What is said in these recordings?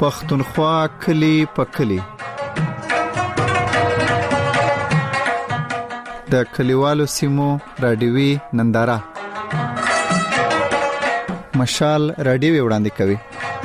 پښتونخوا کلی په کلی. د کلیوالو سیمو رادیوي ننداره مشال رادیوي وړاندې کوي.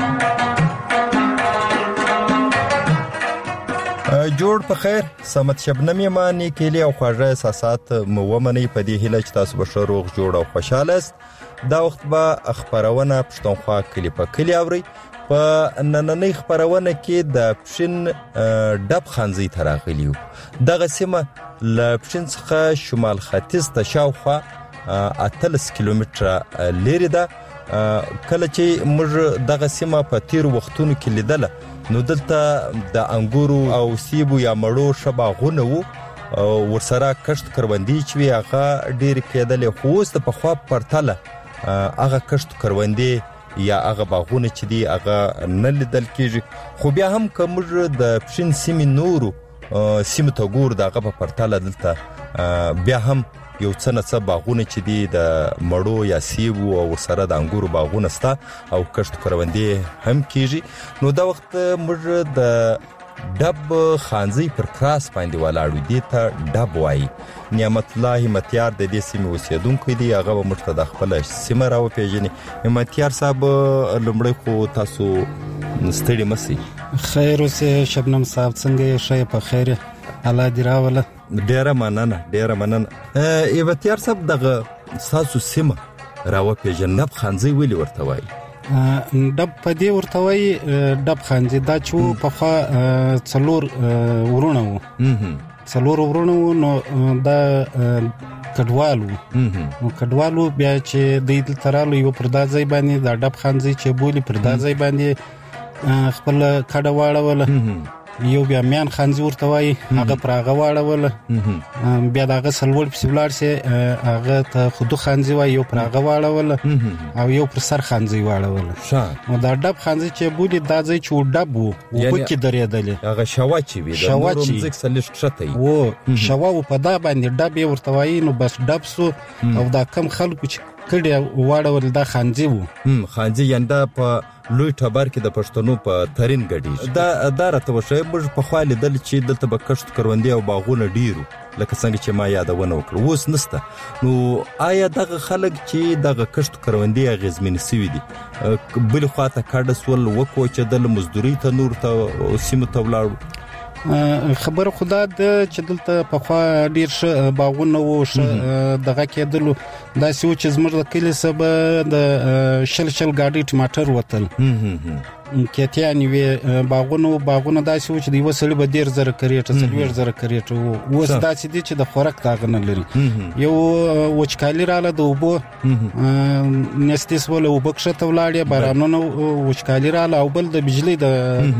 جوړ په خیر سمت شبنم یمانی کلی او خواږه احساسات مومنې په دې هیله چې تاسو به ښه روغ جوړ او خوشاله است. دا وخت به خبرونه پښتونخوا کلی په کلی اوري. په نننۍ خبرونه کې د پښین ډب خانزي تراغلیو. دغه سیمه ل پښین څخه شمال ختیځ ته شاوخوا 18 کیلومتره لري ده. کله چې موږ دغه سیمه په تیر وختونو کې لیدله نو دلته د انګورو او سیبو یا مړو شباغونه وو ورسره کښت کروندې چې هغه ډېر کېدلې خو اوس په خوا پرتله هغه کښت کروندې یا هغه باغونه چې دی هغه نه لیدل کېږي. خو بیا هم که موږ د پښین سیمې نورو سیمو ته ګورو د هغه په پرتله دلته بیا هم یو څه نه څه باغونه چې دی د مړو یا سیبو او سره د انګورو باغونه ستا او کښت کروندې هم کېږي. نو دا وخت موږ د ډب خانزي پر کراس باندې ولاړو. دې ته ډب وایي. نعمت الله همتیار د دې سیمې اوسېدونکی دی. هغه به موږ ته د خپله سیمه راوپېژني. همتیار صاحب لومړی خو تاسو ستړي مه سئ. خیر اوسې شبنم صاحب څنګه یې ښه په خیر الله دې راوله. ډیره مننه ډیره مننه. همتیار صاحب دغه ستاسو سیمه راوپېژنه ډب خانزي ولې ورته وایي؟ ډب په دې ورته وایي ډب خانزي دا چې پخوا څلور ورونه وو. څلور ورونه وو نو دا کډوال وو. نو کډوال وو بیا چې دوی دلته رالو یو پر دا ځای باندې دا ډب خانزي چې بولي پر دا ځای باندې خپل کډه واړوله. یو بیا میان خانزي ورته وایي هغه پر هغه واړوله. بیا دغه سلوړ پسې ولاړ سي هغه ته خودو خانزي وایي یو پر هغه واړوله او یو پر سر خانزي واړوله. نو دا ډب خانزي چې بولي دا ځای چې ډب وو اوبه کې درېدلې هغه شوا چې وي د نورو مځک سلیش کښته وي شوا و په دا باندې ډب یې ورته وایي. نو بس ډب سو او دا کم خلکو چې کړي واړول دا خانزي وو. خانزي ینده په لوی ټبر کې د پښتنو په ترين غډي دا راته وشي. موږ په خوا لیدل چې دلته به کښت کروندې او باغونه ډیرو لکه څنګه چې ما یادونه وکړه اوس نسته. نو آیا دغه خلک چې دغه کښت کروندې اغیزمن سوي دي بل خواته کډه سول وکو چې د مزدوري ته نور ته سیمه ته ولاړو؟ خبر خدا د چې دلته په خوا ډیر ش باغونه وو دغه کېدلو دا سیو چې زموږ د کلی سبا د شل ګاډي ټماټر وتل کېتیانی وی باغونه داسې و چې دی وسړي به ډیر زره کریټه 30 کریټه اوس داسې دي چې د خوراک تاغنه لري. یو وچکالي رااله د وبو نستیس ولا وبکشته ولاړې بارانونو وچکالي رااله او بل د بجلی د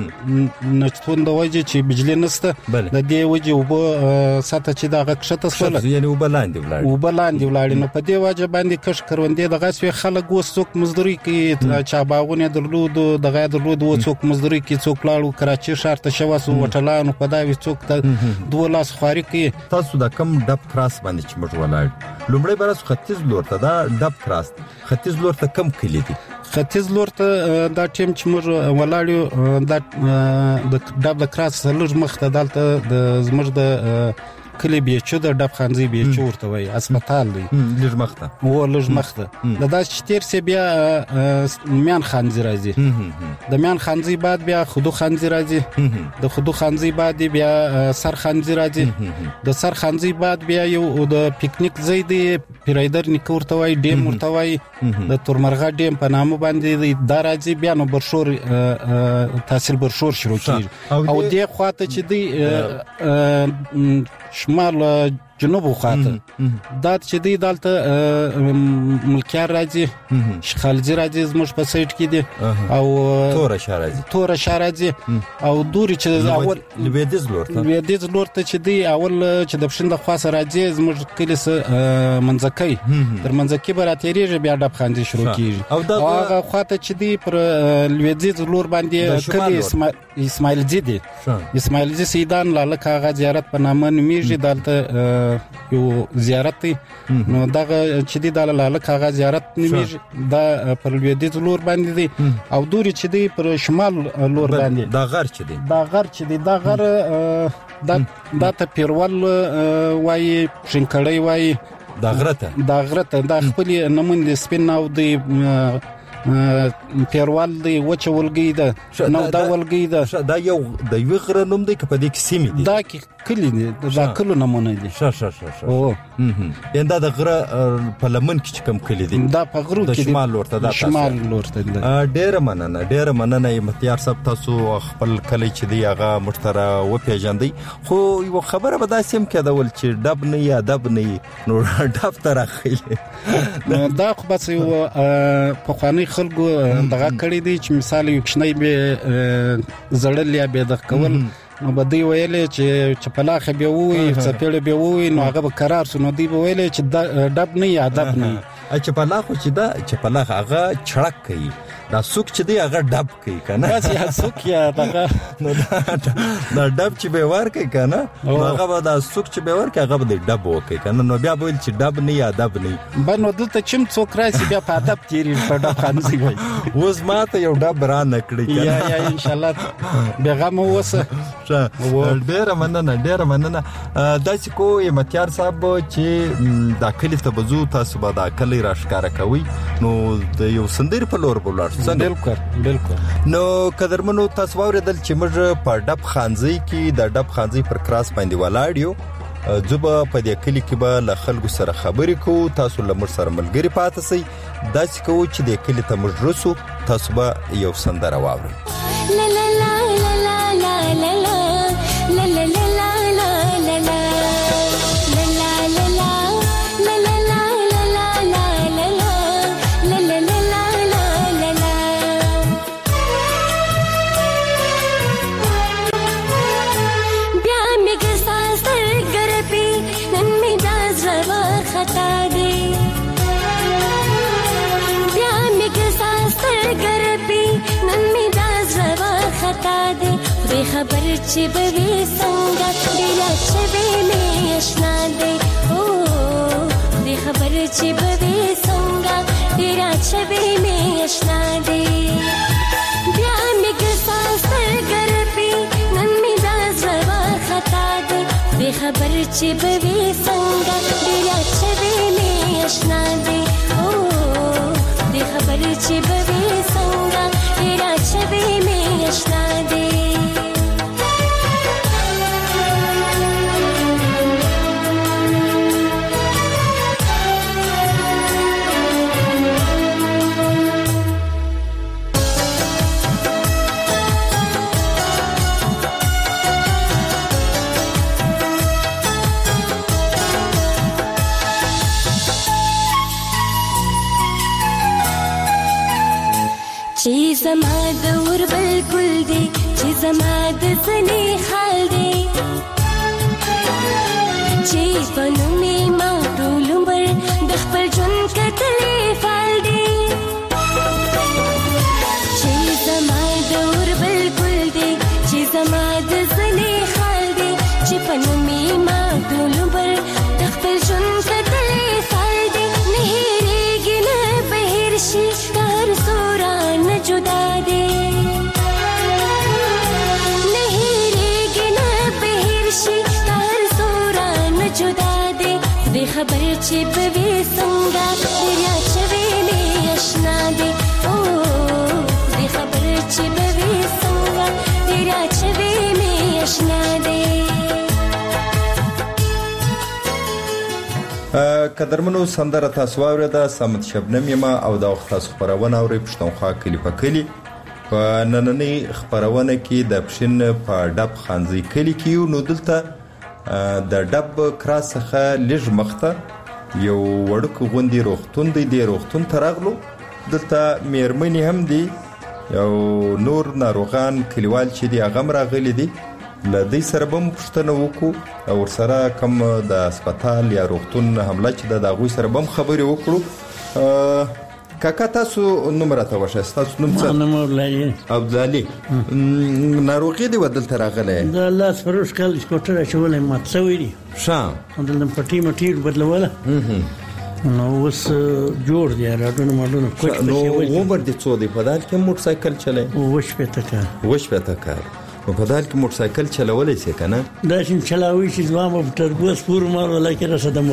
نشټون د وجه چې بجلی نسته د دې وجه وبو ساته چې دغه کښته سره یعنی وبلاندې ولاړې نو په دې وجه باندې کښ کروندې دغه سوي خلک وسوک مزدوري کې چا باغونه درلود دغه درلود و څوک مزدوري کې څوک لاړو کراچي ښار ته شواسو وټلانو په داوي څوک ته 2 لاس خواري کې. تاسو دا کم ډب کراس باندې چې موږ ولاړ لومړی برس ختیځ لور ته دا ډب کراس ختیځ لور ته کم کلی دي؟ ختیځ لور ته دا ټیم چې موږ ولاړو دا د ډب د کراس لږ مخ ته دالته د زمر د کلی بیچو د ډب خانزي بیچو ورته وای هسپتال دی لږ مخته د داس چتیر سی بیا میان خانزي راځي د میان خانزي بعد بیا خودو خانزي راځي د خودو خانزي بعد بیا سر خانزي راځي د سر خانزي بعد بیا یو د پکنیک ځای دی پیرایدر نیکورته وای ډیم ورته وای د تورمرغه ډیم په نامه باندې د راځي بیا نو برشور تحصیل برشور شروع کیږي او دې خواته چې دی شمال جنوب خواته دا چې دی دالته ملکیار راځي شخالزي راځي زموږ په سایت کې دی او تور شارازي او دوري چې اول لویدز لور ته چې دی اول چې د پښند خاصه راځي زموږ کلیس منځکۍ تر منځکۍ براتېریږي بیا ډب خاندي شروع کیږي او هغه خواته چې دی پر لویدز لور باندې کلی اسماعیل زی دی اسماعیل زی سیدان لاله کاغه زیارت په نامه نمیږي دالته یو زیارت دی نو دغه چې دی د لاله کاغه زیارت نیمه دا پر لویدیځ لور باندې دی او دوري چې دی پر شمال لور باندې دا غر چې دی دا غر دا ته پیروال وای شنکړی وای دا غرته دا خپل نمون د سپین او د پیروال دی وچه ولګی ده نو دا ولګی ده دا یو د یو غره نوم دی که په دې کې سیمې دي دا کې کلی دی دا کلو نمونه دي او دا د غره په لمن کې کوم کلی دی دا په غرو کې شمال لورته دا شمال لورته ډېر مننه متیار صاحب تاسو خپل کلی چې دی هغه مشتره و پیژندئ خو یو خبره به دا سیم کې دا ول چې ډب نه یا دب نه نو ډب تر اخیله دا خو بس یو په خواني خلکو دغه کړی دی چې مثال یو کښنی به زړل یا به د کول نو بدی ویلې چې پلاخه به وي څپېړه به وي نو هغه به قرار سونه دی به ویلې چې ډب نه یا ادب نه چې پلاخه چې دا چې پلاخه هغه چړک کوي دا سوک چې دی هغه ډب کوي کنه بس یا سوک یا دغه نو دا ډب چې به ور کوي کنه هغه به دا سوک چې به ور کوي هغه به ډب وکي کنه نو بیا ویل چې ډب نه یا ادب نه بنو دلته چم څوک راځي بیا په ادب تیری په ډب خانسي وي اوس ماته یو ډب را نکړي کنه یا ان شاء الله بیغم وسه ډېر مننه دا چې کوی متیار صاحب چې دا کلی ته بزو تاسو به دا کلی راشکاره کوي نو د یو سندر په لور بولار بالکل نو قدرمنو تاسو اوریدل چې موږ په ډب خانزي کې د ډب خانزي پر کراس باندې ولاړیو زوبه په دې کلی کې به له خلکو سره خبرې کوو تاسو له موږ سره ملګری پاتې سئ دا چې کوو چې د کلی ته موږ رسو تاسو به یو سندره واورئ خبر چې بوي څنګه ډېر شوي مې آشنا دی او دې خبر چې بوي څنګه ډېر شوي مې آشنا دی بیا مې ګساس ګرپي نن مې دا زوا خطا دی دې خبر چې بوي څنګه ډېر شوي مې آشنا دی او دې خبر چې بوي څنګه ډېر شوي مې آشنا دی چې زما د ور بالکل دی چې زما د زنی حال دی چې فنومي ما ټول عمر د خپل ژوند کتلې فال دی چې زما د ور بالکل دی چې زما د زنی حال دی چې فنومي ما ټول عمر د خپل ژوند کتلې فال دی نه هېرېږي نه بهر شي هر سورا जुदा दे नहीं रेगी ना बहिरशी तार सोरा न जुदा दे दे खबर छिप वे संगा दरिया छवे में अशना दे ओ दे खबर छिप वे संगा दरिया छवे में अशना दे قدرمنو سندره تاسو اوریده سمت شبنم یما او دا وخت تاسو خبرونه اوري پښتونخوا کلی په کلی په نننۍ خبرونه کې د پښین په ډب خانزي کلی کې نو دلته د ډب کراس څخه لږ مخته یو وړک غوندي روختون دی روختون ترغلو دلته میرمنې هم دي یو نور ناروغان کلیوال چې دی هغه راغلي دي لدی سره بم پښتنه وکړو او سره کوم د هسپتال یا روغتون حمله چې د غوي سره بم خبرې وکړو کاکا تاسو نوم راته وښایاست، تاسو نوم څه؟ نوم عبدالعلي. عبدالعلي، ناروغي دی ودلته راغلی؟ د لاس فروش کال سکوټر اچولی مات سوی دی. ښه. دلته پټۍ مټۍ بدلوله نو اوس جوړ دی راډونه ماډونه کوچ پسې ولي. نو عمر دې څو دی په دال کې موټر سایکل چلای؟ 80 کال. 80 کال. نو په دال کې موټر سایکل چلولی شي که نه؟ دا چې چلاوي چې زما په تربوز پورې مارو لکه رسه د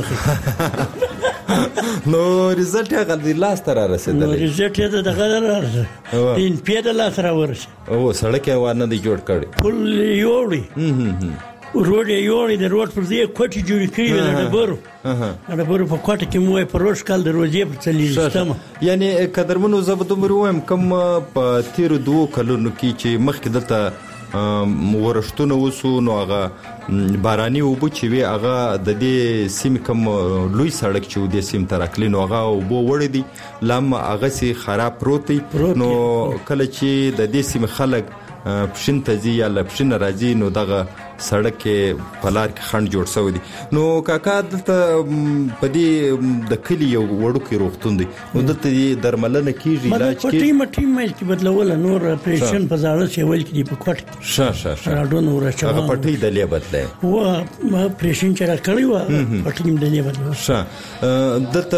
مخې. نو ریزلټ یې هغه د لاس ته را رسېدلی؟ نو ریزلټ یې د دغه را رسېدلی، د NPA د لاس را ورسېد. او سړک یې وانه دی جوړ کړی؟ پل یې یوړی، روډ یې یوړی، د روډ پر ځای کوټې جوړې کړي وې د ډبرو. د ډبرو په کوټه کې مو په روش کال د روزې په 40 یعنې قدرمنو زه به دومره ووایم کوم په تېرو 2 کلونو کې چې مخکې دلته ورښتونه وسو نو هغه باراني اوبه چې وي هغه د دې سیمې کوم لوی سړک چې و دې سیمې ته راکلی نو هغه اوبه وړی دي، لم هغسې خراب پروت دی. نو کله چې د دې سیمې خلک پښین ته ځي یا له پښینه راځي نو دغه سړک کې په لار کې خنډ جوړ شوی دی. نو کاکا دلته په دې د کلي یو وړوکی روغتون دی، نو دلته درملنه کېږي، علاج کېږي؟ پټۍ مټۍ مې کې بدلوله، نور اپریشن په زاړه سیول کې دی په کوټه کې. ښه راډونه ورچوه، هغه پټۍ دلې بدلی و اپریشن چې را کړی وه پټۍ م دلې بدلوه. ښه. دلته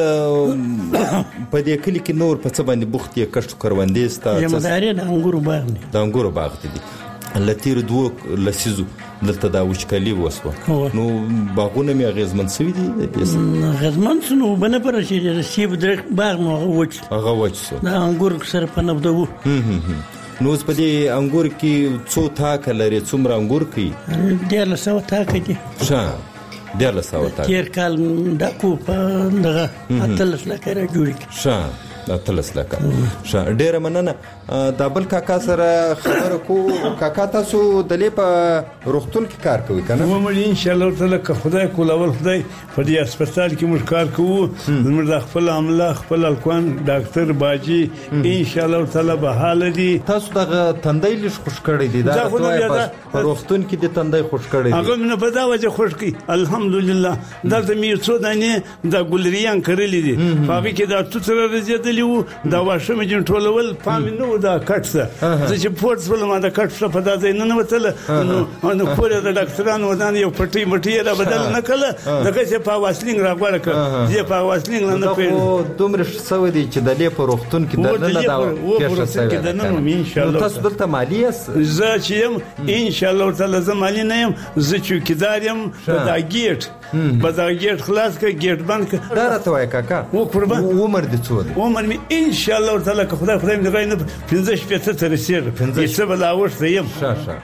په دې کلي کې نور په څه باندې بوخت یې؟ کښت کروندې ستا؟ جمعداري د انګورو باغ دی. د انګورو باغ دی. له تېرو 2 لسیزو دلته دا وچکالي وسوه، نو باغونه مې اغېزمن شوي دي؟ اغېزمن شو، نو اوبه نه په رسېدې، د سیب درخت باغ مو هغه وچ شو، د انګور سره په نبدوو. نو اوس په دې انګور کې څو تاکه لري؟ څومره انګور کوي؟ 1300 تاکه دي. ښه، 1300 تاکه. تېر کال ډاکو په دغه 18 لکه را جوړ کړي. ښه، 13 لکه. ښه، ډېره مننه. دا بل کاکا سره خبره کو. کاکا تاسو دلې په روغتون کې کار کوئ که نه؟ ومړي انشاءالله تعالی که خدای کولول خدای په دې هسپتال کې موږ کار کوو. زموږ د خپل عمله خپل الکوان ډاکټر باجي انشاءالله تعالی به حال دي. تاسو دغه تندی لږ خوش کړی دی، دا په روغتون کې د تندی خوش کړی دی؟ هغه مې په دا وجه خوش کړي الحمدلله. دلته مې څو دانې د ګلریان کرلي دي، په هغې کې دا توت را رسېدلي وو، دا واښه مې جن ټولول پام نه و دا کټ څه. زه چې پورت شولم دا کټ څه په دا ځای ننوتله، نو کور یې د ډاکټرانو ودان یو پټۍ مټۍ یې را بدل نه کړله، دغسې په واسلینګ را غوړه کړه. زه په واسلینګ نه پوهېږم. دومره ښه شوی دی چې دلې په روغتون کې دننه دا پېښه شوې ده. نو تاسو دلته مالي یاست؟ زه چې یم انشاءالله تعالی زه مالي نه یم، زه چوکیدار یم. په دا ګیټ به دا ګیټ خلاص کړه، ګیټ بند کړه. دا راته وایه کاکا، عمر دې څو دی؟ عمر مې انشاءالله تعالی که خدای مې دغه نه 15 ته رسېږي، څه به لا اوښته یم. ښه.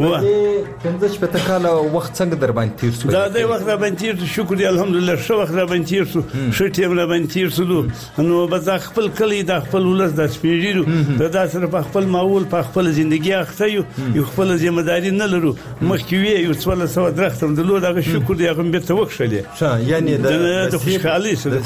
15 کاله وخت څنګه در باندې تیر شو؟ دا د وخت را باندې تیر شو، شکر دی الحمدلله. ښه وخت را باندې تیر شو، ښه ټیم را باندې تیر شو. نو بس دا خپل کلی، دا خپل ولس، دا سپین ږیرو دا سره په خپل ماحول په خپل زندګي اخته یو خپل ذمہداري نه لرو. مخکې وی یو 1400 درخت هم درلود، هغه شکر دی هغه به ته وښلې. ښه، یعنی د خوشحالۍ سره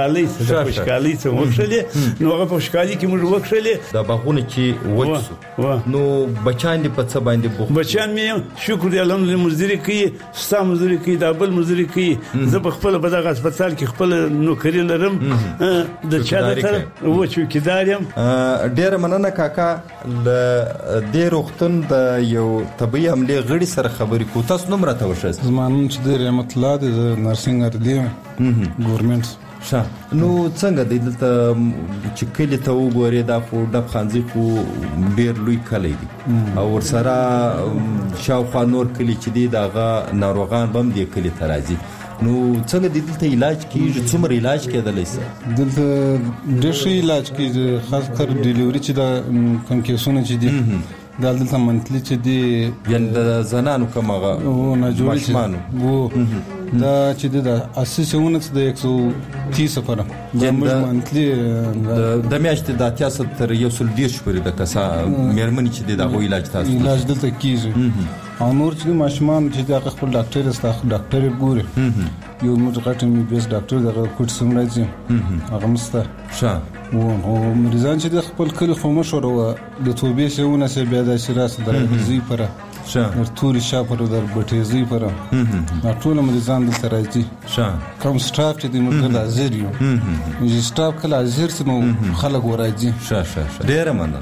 وښلې. نو هغه په خوشحالۍ کې موږ وښلې. دا باغونه چې وچ شو نو بچان دې په څه باندې بوخت؟ بچان مې شکر دی الحمدلله مزدوري کوي، ستا مزدوري کوي، دا بل مزدوري کوي. زه په خپل په دغه هسپتال کې خپل نوکري لرم، د چا د طرف و چوکیدار یم. ډېره مننه کاکا. له دې روغتون د یو طبي عملې غړي سره خبرې کوو. تاسو نوم راته وښایاست؟ زما نوم چې دی رحمت الله دی، زه نرسنګ اردي یم ګورمنټ. ښه، نو څنګه دی دلته چې کلي ته وګورې دا خو ډب خانځي خو ډېر لوی کلی دی او ورسره شاوخوا نور کلي چې دی د هغه ناروغان به هم دې کلي ته راځي. نو څنګه دی دلته علاج کېږي؟ څومره علاج کېدلی شي؟ دلته ډېر ښه علاج کېږي، خاص کر ډیلیوري چې دا کوم کیسونه چې دي دا دلته منتلي چې دی، یعنې د زنانو کوم هغه ماشومانو دا چې د 80 د 130 پره منتلي د میاشتې د 80 تر 130 پورې د کسا مېرمنې چې دی د هغوی علاج تاسو علاج دلته کېږي. او نور چې ماشومان چې هغه خپل ډاکټر است، ډاکټر یې ګوري، یو موږ غټ MBBS ډاکټر دغه کوټ سم راځي هغه مسته. ښه، او مریضان چې د خپل کلی خو مشوره و د توبې شهونه سه بیا د شراس درځي پره در توري شاپ پر در بټیزي پر ټول مریضان دلته راځي کوم سټاف چې د موږ د حاضر یو چې سټاف کله حاضر سمو خلک ورایي ډیر مننه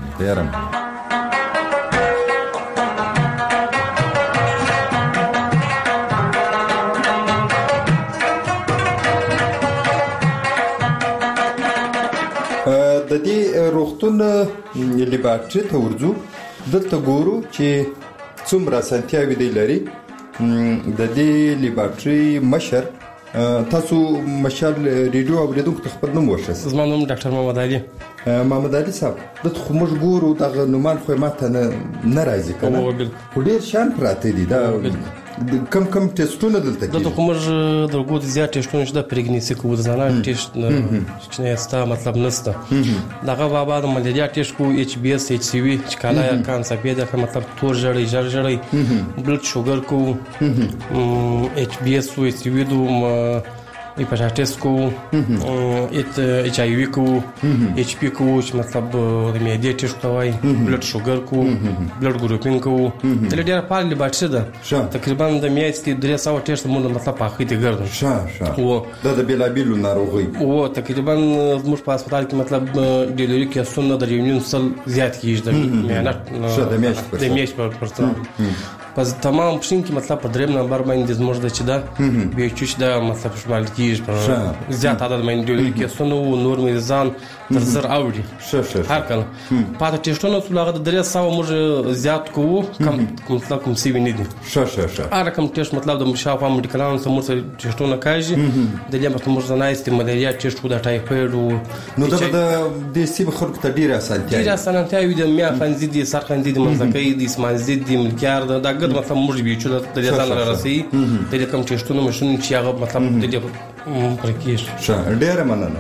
د دې روغتون لیبارټري ته ورځو دلته ګورو چې څومره اسانتیاوې دی لري د دې لیبارټري مشر تاسو مشر ریډیو اوریدونکو ته خپل نوم وښیاست زما نوم ډاکټر محمد علي صاحب دلته خو موږ ګورو دغه نومان خو ماته نه راځي کنه خو ډېر شان پراته دي دا کم ټیسټونه دلته کوي خو موږ د ګوت زیات ټیسټونه چې د پریګنیسي کوو د زنانو ټیسټ چې ستا مطلب نسته دغه بابا د ملیریا ټیسټ کوو ایچ بی اس ایچ سی وی چې کاله یا کانسر به د مطلب تور جړی بلډ شوګر کوو ایچ بی اس او ایچ سی وی دو هیپاټایټس کو ایچ آی وی کو ایچ پی کو چې مطلب د معدې ټیسټ کوي بلډ شوګر کو بلډ ګروپینګ کو د ډېر پال لیبارټري ده تقریبا د میاشتې 300 ټیسټ موږ مطلب په اخی دي ګرځو او د بلابیلو ناروغي او تقریبا موږ په هسپتال کې مطلب ډیلیوري کیسونه د ریونین سل زیات کیږي د میاشت پر پس تمام پښین کې مطلب په دریم نمبر باندې زموږ د چې دا به چې دا مطلب شمال کیږي پر زیات عدد باندې ډیلیوري کیسونه او نور مریضان تر زر اوړي هر کله پاتې ټیسټونه څلغه د 300 موږ زیات کوو کم مطلب کوم سی ویني دي هر کوم ټیسټ مطلب د مشافه میډیکلانو سمور ټیسټونه کوي د لیم په موږ نه است ملیریا ټیسټ د ټایفاید نو د سی خلک ته ډیره اسانتیا وي د میا خنزي دي سر خنزي دي منځکې دي اسمانزي دي ملکیار د مطلب موږ به چې د ځان راسي د کوم ټیسټونه مشون چې هغه مطلب د دې پرکیش ډیر مننه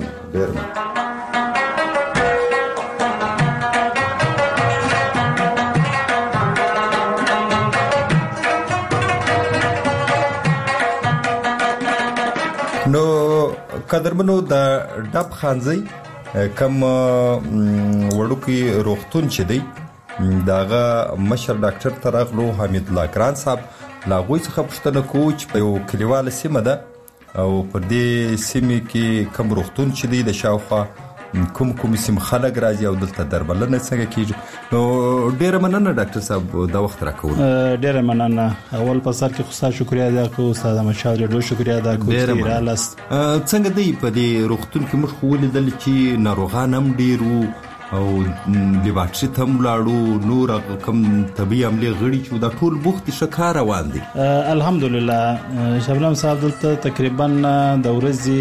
نو قدرمنو د ډب خانزي کوم وړوکی روغتون چې دی داغه مشر ډاکټر ترغلو حمید الله ګران صاحب لاغوي څخه پښتنه کوچ په یو کلیواله سیمه ده او په دې سیمه کې کوم روغتون چې دی د شاوخوا کوم سیم خلک راځي او دلته درملنه څنګه کیږي نو ډیر مننه ډاکټر صاحب دا وخت راکول ډیر مننه اول په سر کې خو ستاسو شکریا ادا کوم استاد مشاور ډیر شکریا ادا کوم چې رالاست څنګه دی په دې روغتون کې موږ خو ولیدل چې ناروغان هم ډیرو او لیبارټري ته ملاړو نور کوم طبي عملي غړي چې دا ټول بوخت شکار روان دي الحمدلله شبنم صاحب دلته تقریبا د ورځې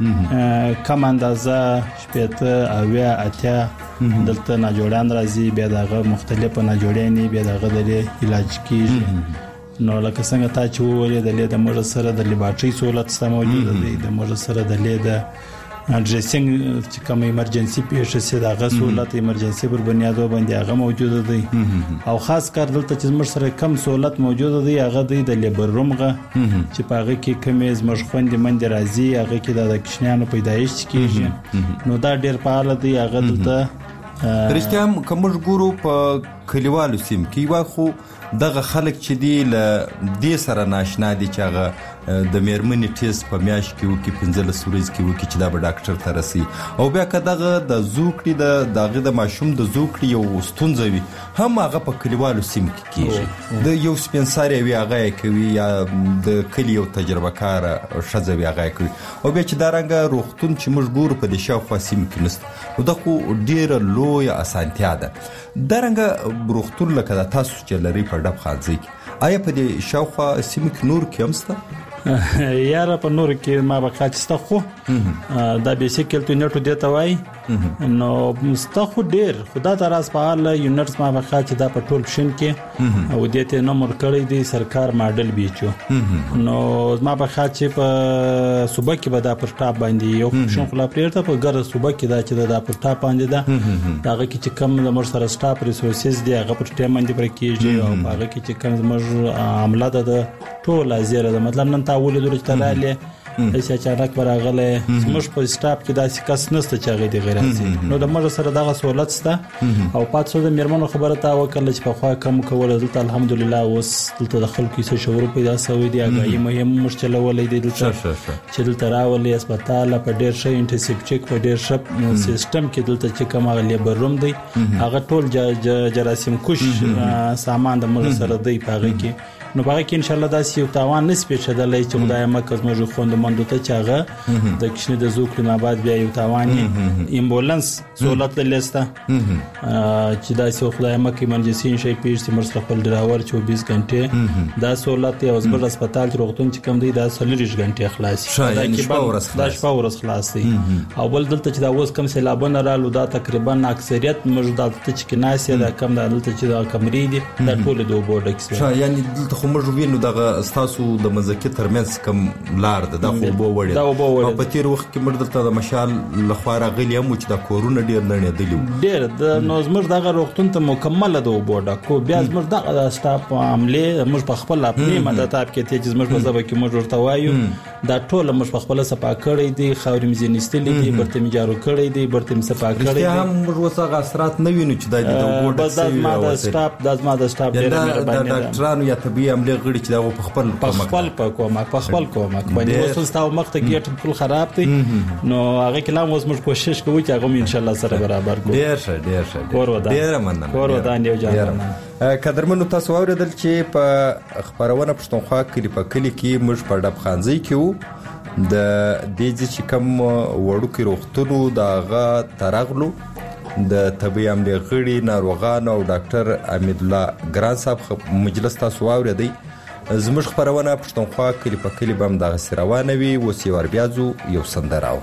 کم اندازه شپته اویا اتیا دلته ناجوړان راځي بیا دغه مختلفه ناجوړانی بیا دغه د علاج کیږي نو لکه څنګه تا چې وویل د موږ سره د لیبارټري سہولت موجود دی د موږ سره د ډریسینګ چې کوم ایمرجنسي پیښه سي دغه سہولت ایمرجنسي پر بنیادو باندې هغه موجود دی او خاص کار دلته چې موږ سره کم سہولت موجود دی هغه دی د لیبر رومغه چې پاغه کې کمیز مشخوند مند راځي هغه کې د کښنیانو پیدایش کیږي نو دا ډیر فعال دی هغه دلته رښتیا کوم ګورو په کلیوالو سیم کې واخو دغه خلک چې دی له دې سره ناشنا دي چې هغه د میرمنې ټیسټ په میاشت کې وکي 15 ورځې کې وکي چې دا به ډاکټر ته رسي او بیا که دغه د زوکړې د ماشوم د زوکړې یو ستونزه وي هم هغه په کلیوالو سیم کې کیږي د یو سپینساري وي هغه کوي یا د کلی یو تجربه کار ښځه وي هغه کوي او بیا چې دا رنګه روغتون چې موږ ګورو په دې شاوخوا سیم کې نشته نو دا خو ډیره لویه اسانتیا ده دا رنګه روغتون لکه تاسو چې لري په ډب خانزي آیا په دې شاوخوا سیم کې نور کې هم شته یاره په نور کې ما بقاچسته خو دا به شکل ته نټو دیتا وای نو مستخو ډیر خدا تراس په حال یونټس ما بقاچ دا په ټول شین کې او دته نمبر کړی دی سرکار ماډل بیچو نو ما بقاچ په صبح کې به دا پر ټاپ باندې یو شون خلا پریرته په ګر صبح کې دا چې دا پر ټاپ باندې دا هغه کې چې کم د مر سره سټاپ ریسورسز دی هغه پر ټیم باندې پر کېږي او هغه کې چې کم مر عمله ده ټول ازیره ده مطلب نن تا ولې درته لاله چې اچانک براغله زموږ په سټاپ کې داسې کس نشته چې هغه دی غیر راځي نو د موږ سره دغه سہولت شته او پاتې د میرمنو خبره تا وکړه چې په خوا کم کول دلته الحمدلله اوس دلته د خلکو څه شعور پیدا شوی دی هغه مهم مشکل ولې دی دلته چې دلته راولي هسپتال په ډیر شي انټیسپټیک په ډیر شپ سیستم کې دلته چې کوم لیبر روم دی هغه ټول جراثیم کش سامان د موږ سره دی پاره کې نو باغ کې ان شاء الله داسې یو تاوان نسبت شدلای چې خدای مکه زموږ خوندمندو ته چاغه د کښنه د زوکړې ما بعد بیا یو تاوان امبولانس سہولت لسته چې داسې خدای مکه ایمرجنسي شي پیښ چې مرسته خپل ډراور 24 غنټه دا سہولت یو زبر هسپتال روغتون چې کم دی دا 30 غنټه خلاص دا شپه ورځ خلاص دی او بل دلته چې دا اوس کم سیلابونه رالو دا تقریبا اکثریت موجودات چې کناسه دا کم دلته چې دا کمرې دي دا ټول د وبورډکس یعنی دلته خو موږ وینو دغه استاسو د مزکه ترمنځ کم لار ده د خو بو وړي په تیر وخت کې موږ دلته د مشال لخوا راغلی هم چې د کورونه ډیر نه دلیو ډیر د نوزمر دغه روغتون ته مکمل د وبورډکو بیا زموږ دغه سټاپ عمله موږ په خپل خپل مدد تاب کې چې زموږ په ځبه کې موږ ورته وایو دا ټول موږ په خپل صفا کړی دي خاورې مزینستلې دي برته میجارو کړی دي برته صفا کړی دي هم موږ وسغه اثرات نه وینو چې د وبورډک د ماده سټاپ د ماده سټاپ ډیر مهرباني ډاکټرانو یا طبي عمله غړي چې دا په خپل کومک باندې اوس تاسو مخ ته ګټ ټول خراب دي نو هغه کلام اوس موږ کوشش کوو چې هغه ان شاء الله سره برابر کوو ډیر ښه ډیر مننه کور ودان یو جان قدرمنو تاسو اوریدل چې په خبرونه پښتونخوا کلی په کلی کې موږ په ډب خانځي کې د دې چې کوم وړوکی روغتونو دغه ترغلو د طبي عملي غړي ناروغان او ډاکټر امید الله ګران صاحب مجلس تاسو اوریدي زموږ خبرونه پښتونخوا کلی په کلی بم دغه روانه وي وسی ور بیازو یو سندراو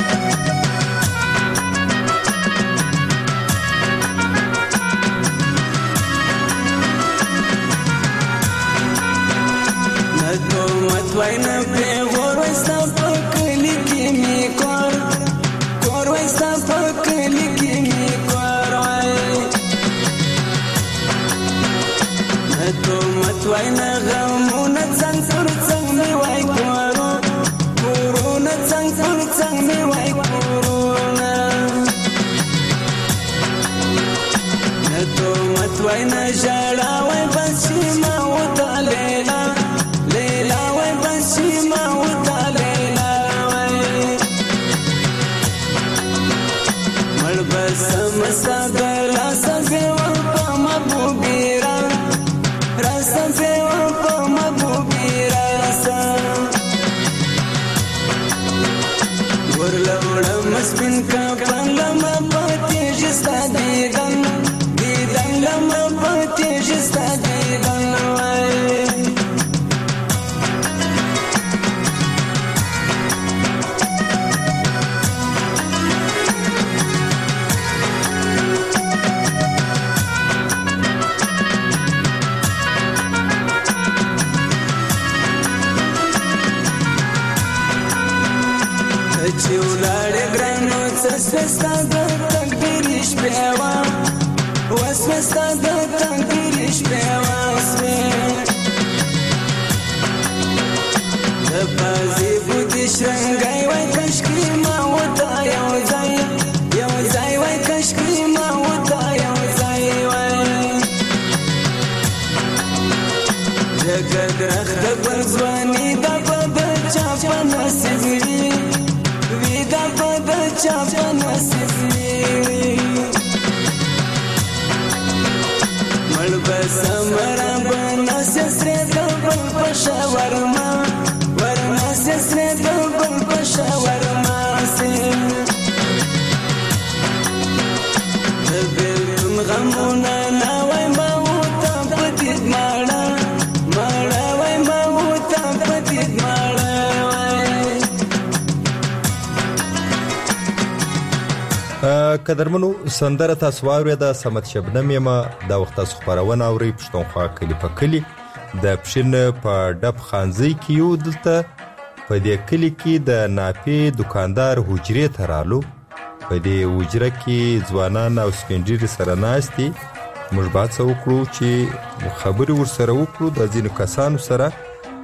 قدرمنو سندره تاسو اوریده سمت شبنم یما دا وخت تاسو خبرونه اوري پښتونخوا کلی په کلی د پښین په ډب خانځي کې یو دلته په دې کلی کې د ناپی دکاندار حجره ترالو په دې حجره کې ځوانان او سپینډيري سره ناشتي موږ باید څه وکړو چې خبري ورسره وکړو د ځینو کسانو سره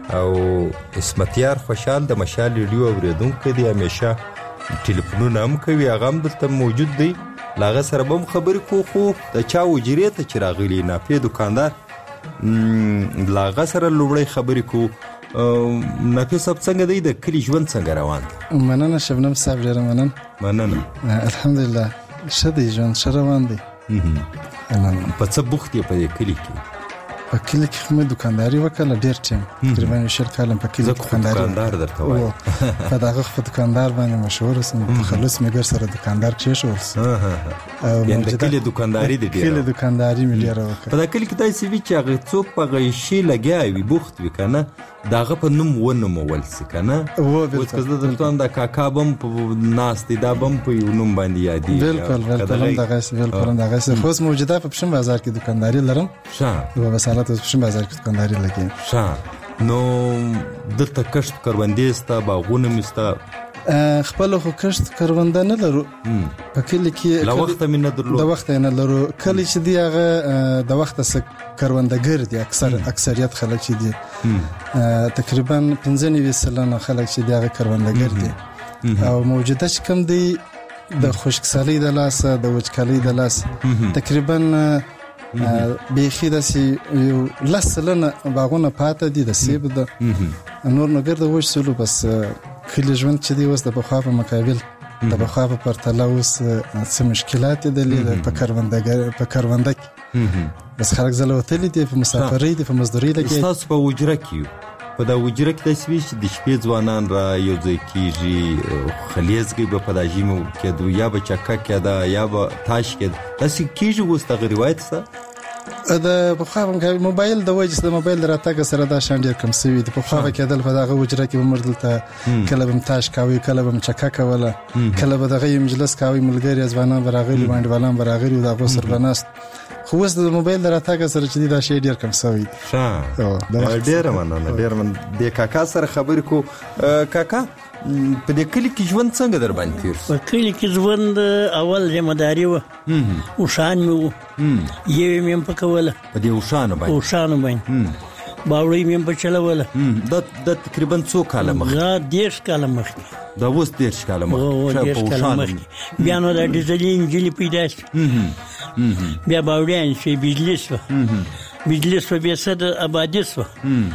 او اسمتیار خوشحال د مشال ریډیو اوریدونکی دی، همیشه ټلیفونونه هم کوي، هغه هم دلته موجود دی، له هغه سره به هم خبرې کوو. خو د چا حجرې ته چې راغلي نافې دکاندار، له هغه سره لومړی خبرې کوو. نافې صاحب څنګه دی، د کلي ژوند څنګه روان دی؟ مننه شبنم صاحب، ډېره مننه. الحمدلله ښه دی ژوند، ښه روان دی. په څه بوخت یې په دې کلي کې؟ په کلي کې خو مې دوکانداري وکړله ډېر ټیم، تقریبا 20 کاله په کلي کې دوکاندار درته وایم. په دغه په دوکاندار باندې مشهور اوسم، تخلص مې ګر سره دوکاندار کېښول. یعنې د کلي دوکانداري دې ډېره؟ کلي دوکانداري مې ډېره وکړه. په دا کلي کې داسې وي چې هغه څوک په هغه شي لګیا وي، بوخت وي که نه، د هغه په نوم ونومول سي که نه. اوس که زه درته وایم دا کاکا به هم په ناست دی، دا به هم په یو نوم باندې یادېږي. بالکل همدغسې. خو اوس موجوده په پشم بازار کې دوکانداري لرم. ښه حالت اوس پشم بازار کې دوکانداري لګیم. ښه، نو دلته کښت کروندې سته، باغونه مې سته؟ خپل خو کښت کرونده نه لرو په کلي کې، له وخته مې نه درلود. د وخته نه لرو. کلي چې دی هغه د وخته څه کروندګر دي، اکثریت خلک چې دي تقریبا 95 سلنه خلک چې دی هغه کروندګر دي. او موجوده چې کوم دی د خشکسالۍ د لاسه، د وچکالۍ د لاسه تقریبا بیخي داسې یو 10 سلنه باغونه پاته دي د سیب د نور نو ګرده وچ سولو. بس کلي ژوند چې دی اوس د پخوا په مقابل، د پخوا په پرتله اوس څه مشکلات دي په کرونده کې. بس خلک ځله وتلي دي، په مسافرۍ دي، په مزدورۍ لګي. ستاسو په وجره کې په دا وجره کې داسې وي چې د شپې ځوانان را یو ځای کېږي، خلیزګۍ به په دا ژمي کېدو، یا به چکه کېده، یا به تاش کېده، داسې کېږي اوس دغه روایت سته؟ د پخوا موبایل د وجې د موبایل د راتګ سره دا شان ډېر کم سوي دي. پخوا به کېدل په دغه وجره کې به موږ دلته کله به تاش کوي، کله به چکه کوله، کله به دغه مجلس کوي، ملګري ځوانان به راغلي، بانډوالان به راغلي او د هغو سره به ناست. خو اوس د موبایل د راتګ سره چې دا شی ډېر کم سوی. ډېره مننه. د کاکا سره خبرې کوو. کاکا، په دې کلي کې ژوند څنګه در باندې تیر شو؟ په کلي کې ژوند اول ذمہداري وه، اوښان مې وو، یوې مې هم پکوله په دې اوښانو باندې، باوړۍ مې هم پچلوله. دا تقریبا څو کاله مخکې؟ دا 10 کاله مخکې. دا اوس 10 کاله مخکې؟ 10 کاله مخکې. بیا نو دا ډیزلي انجلې پیدا شوه، بیا باوړیان شوې، بجلي شوه، بیا څه د آبادي شوه،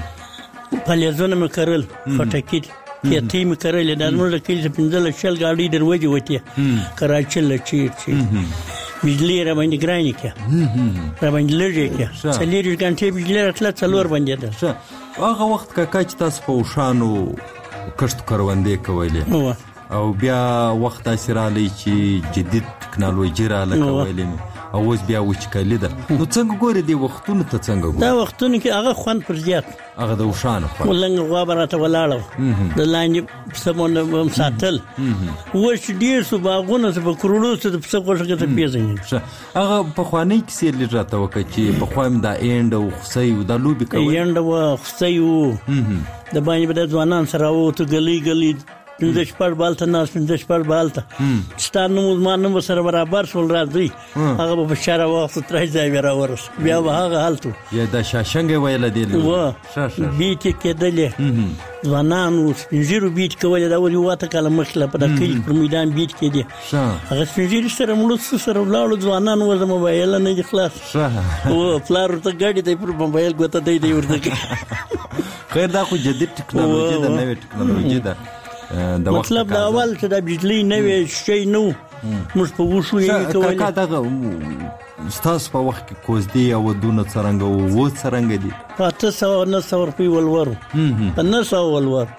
فلزونه مې کرل، خټکي کېتې مې کرلې. دا زموږ د کلي 15 ګاډۍ دروځي وتې کراچۍ له چیرې بجلي را باندې ګرانې کړه، را باندې لږې کړه، 4 غنټې بجلي راتله، 4 بندېده. هغه وخت کاکا چې تاسو په اوښانو کښت کروندې کولې، او بیا وخت داسې رالی چې جدید ټکنالوژي راله کولې، او اوس بیا وچکالي ده، نو څنګه ګورې دې وختونو ته؟ څنګه ګورې؟ دا وختونو کې هغه خوند پر زیات، هغه د اوښانو خوند، ولنګ غوا به راته ولاړه وه، د لاندې پسه به هم ساتل. اوس چې ډېر سو باغونه سو، په کروړو سو د پسه غوښه ته پېژني. هغه پخوانۍ کیسې لږ راته وکړه چې پخوا هم دا اینډ او خوسۍ او دا لوبې کول؟ اینډ وه، خوسۍ وو، د باندې به د ځوانان سره راووتو، ګلۍ 15 بالته ناست، 15 بالته ستا نوم زما نوم سره برابر شول، راځئ. هغه به په شاره واخته، 3 ځای به راورس، بیا به هغه هلته یا د شاشنګې ویله دی وه، بیټ یې کېدلې، ځوانان وو، سپین ږیرو بیټ کولې. دا ولې 7 کاله مخکې په د کلي پر میدان بیټ کېدې. هغه سپین ږیري سره مړه سره ولاړو ځوانان وو، د موبایل نه دي خلاص. پلار ورته ګاډي دی پر موبایل ګوته دی ورته کوي. خیر، دا خو جدید ټکنالوژي ده، نوې ټکنالوژي ده. مطلب دا اول چې دا بجلی نوې شی نو موږ په وښو یې کولې. کاکا، دغه ستاسو په وخت کې کوزدې او ودونه څرنګه وو؟ اوس څرنګه دي؟ په 800 روپۍ ولور، په 900 ولور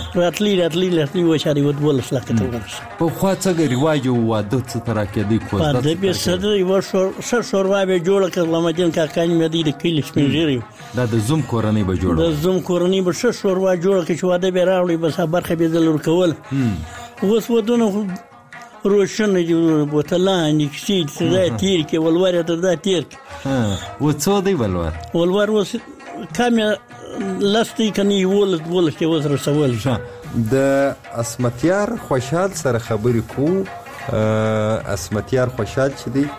راتلی وشاري ودول سلاکه ته ورسه. پخوا څنګه رواج او واده څه ته راکېدی؟ کوزده د بیا صدر یو شوروا به جوړه کړه، لمدین کاکا مې دی د کلي سپین ږیري، دا د زوم کورنۍ به جوړه، د زوم کورنۍ به شوروا جوړه کړه چې واده به راوړي، بس برخه به دل ورکول. اوس ودونه روشن دي، بوتلان کسي څه تیر کې ولور ته دا تیر و څو دی ولور اوس کامه لاستي کني ول چې وز رسول. د اسمتیار خوشحال سره خبرې کوو. اسمتیار خوشحال چې دی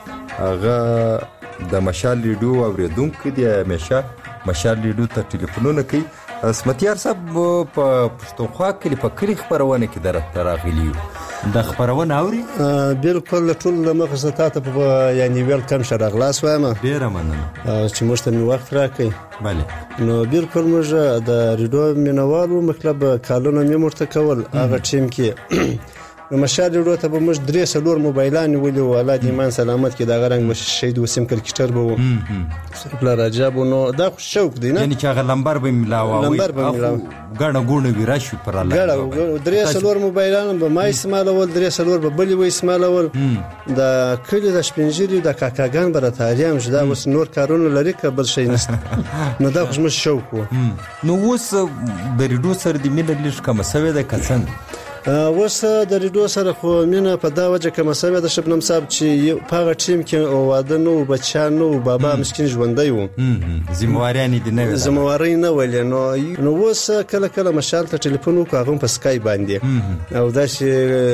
هغه د مشال ریډیو اوریدونکی دی، همیشه مشال ریډیو ته ټلیفونونه کوي. اسمتیار صاحب په پښتونخوا کلي په کلي خپرونه کې درته راغلي یو د خپرونه اوري بالکل ټول مخه ستاته په یعنی ویلکم شه راغلاس وایم ډیره مننه چې موږ ته وخت راکړي بله نو بالکل موږ د ریډیو مینوالو مطلب کالونه مې مرته کول هغه ټیم کې نو مشال ریډیو ته به موږ 3 موبایلان ولې الله دې ایمان سلامت کې دا غرنګ مش شهید وسیم کرکټر به پلا راجب نو دا شوق دی نه یعنی چې هغه لمبر به ملاوي لمبر به ملاوي غاڼه ګونه ویراشي پر الله غاڼه 3 موبایلان به ما استعمالول 3 به بلی و استعمالول د کلی د شپنجری د کاکاګان بر تاریام شدا اوس نور کارونه لري کبل شي نست نو دا خو مش شوق نو اوس د ریډیو سره د مینه لږ کم سوي د کسن اوس د ریډیو سره خو مینه په دا وجه کوم سمه د شبنم صاحب چې په هغه ټیم کې واده نو بچانو بابا مسكين ژوندۍ و زمواريان دي نه زمواري نه ولې نو اوس کله کله مشال ته ټلیفون وکړم په سکای باندې او دا چې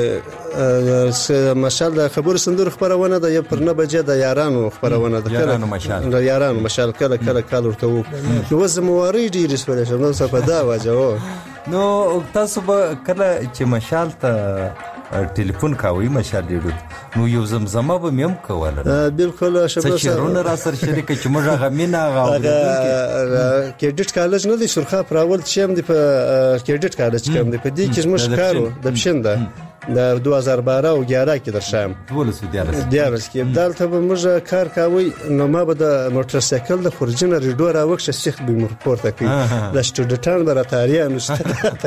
مشال د خبر سندر خبرونه د پر نه بجې د یارانو خبرونه د یارانو مشال کله کال ورته نو زمواري ډیر سوال شبنم صاحب په دا وجه نو تاسو به کله چې مشال ته ټلیفون کاوي مشال ډیرو نو یو زمزمه به مم کوله بالکل شبنم شهرونه را سره شریک چې موږ غمینه غاوړو کېډټ کالج نه دی سرخه پراول چې هم دی په کېډټ کالج کې هم دی په دې کې موږ کارو د بشنده د 2012 او 11 کې درشم 2011 کې دلته به موږ کار کاوي نو ما به د موټر سایکل د خورجین ریډیو راوښه سیخ به مور پورته کوي د سټوډنټان براتاریا نشته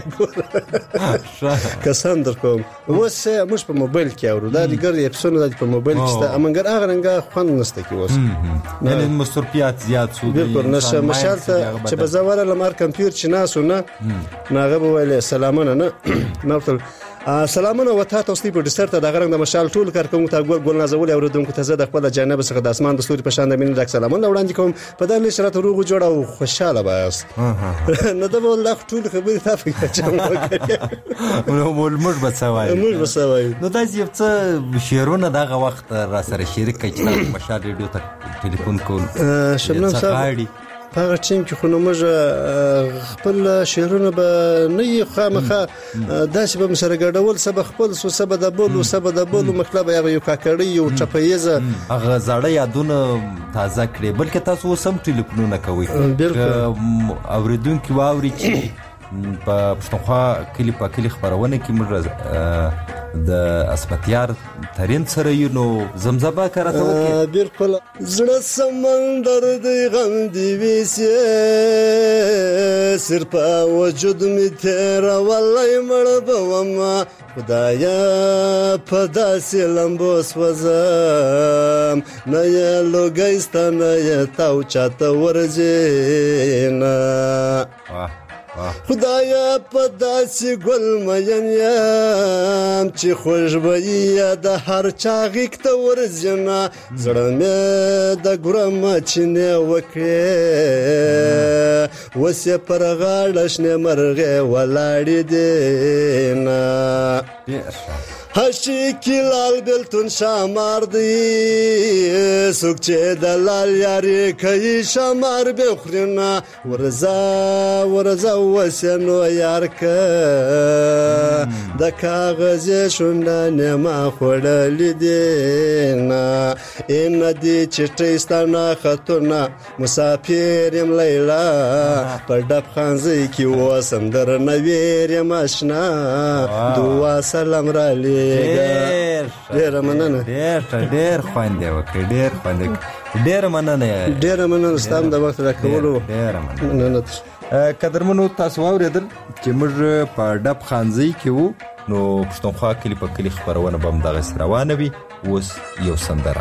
کسان در کوم اوس موږ په موبایل کې اورو دا دیګر اپسونه په موبایل کې ست امنګر هغه رنګه خوند نشته کې اوس یعنی مصرفيات زیات شو بالکل نشه مشال ته چې بزوره لمر کمپیوټر چې ناسو نه ناغه ویل سلامونه نه نوتل سلامونه وتا تاسو په ډیسر ته د غرنګ د مشال ټول کارکونکو ته ګول نازول اوردونکو ته زه د خپل جانب څخه د اسمان د ستوري په شان د مين د سلامونه وړاندې کوم په دغه شرط روغ جوړ او خوشاله باس نو دا والله ټول خبرې تاسو کې نو موږ به سوای نو دا یو څه شیرونه دغه وخت را سره شریک کړي چې مشال ریډیو ته ټلیفون کول شبنم صاحب هغه ټیم کې خو نو موږ خپل شعرونه به نه خامخه داسې به مسره ګډول سبا خپل سو سبا د بولو مطلب یو کاکړی یو چپایزه هغه زړه یادونه تازه کړي بلکې تاسو سم ټلیفونونه کوي اوریدونکو واوري چې په پښتونخوا کلی په کلی خبرونه کې موږ د اسپتیار ترين سره یو نو زمزمه کراته وکي بالکل زړه سمندر دی غم دی ویسه سر په وجود می تیرا والله مړ بوما خدایا په داسې لمبوس وزم نه یې لوګیستا نه یې تاو چاته ورځینا خدایا په داسې ګل مین یم چې خوشبویي د هر چا غیږ ته ورځنه زړه مې د ګرم چینه وکړې اوس یې پر غاړه شنې مرغې ولاړې دي نه هشي کې لال بلتون شامار دی څوک چې د لال یاري کوي شامار به خورنه ورزه وسنو یار که د کاغذ شونډه نما خوړلې دي نه ان دې چټي ستانه خطونه مسافر يم لیلا په ډب خانځي کې وسم در نویر ماشنا دعا سلام را ډیر مننه ډیر خوانده وکړه ډیر مننه ستاسو د وخت راکولو ډیر مننه قدرمنو تاسو اوریدل چې موږ په ډب خانځي کې وو نو پښتونخوا کلی په کلی خبرونه بم دغه روانه وي اوس یو سندره